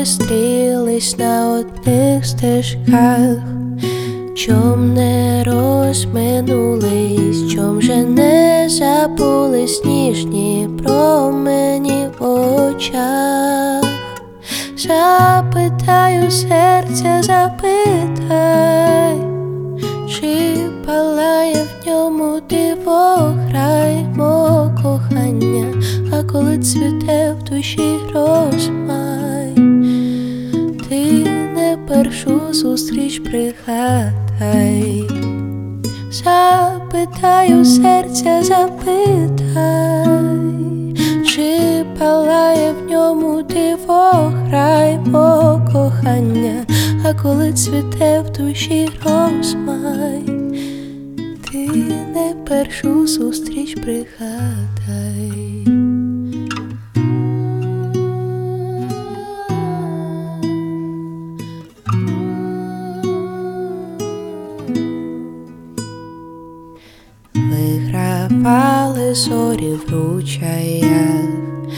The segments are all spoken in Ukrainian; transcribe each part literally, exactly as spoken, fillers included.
зустрілись на одних стежках, чом не розминулись, чом же не забулись ніжні промені в очах. Запитаю серця, запитай, чи палає в ньому дивограй мого кохання, а коли цвіте в душі розмай, ти не першу зустріч пригадай. Запитаю серця, запитай, чи палає в ньому дивограй мого кохання, а коли цвіте в душі розмай, ти не першу зустріч пригадай. Вигравали зорі в ручаях,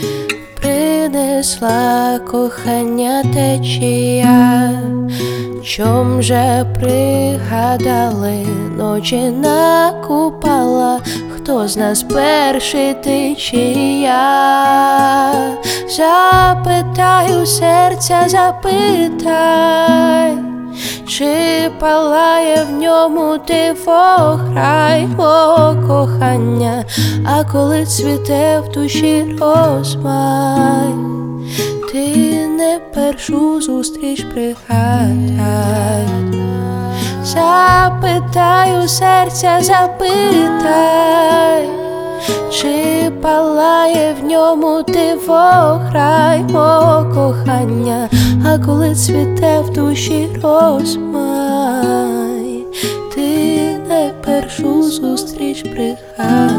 принесла кохання течія, чом же пригадали ночі на купала, хто з нас перший, ти чи я? Запитаю серця, запитай, чи палає в ньому дивограй мого кохання, а коли цвіте в душі розмай, ти не першу зустріч пригадай. Запитаю серця, запитай, чи палає в ньому дивограй мого кохання, а коли цвіте в душі розмай, ти не першу зустріч пригадай.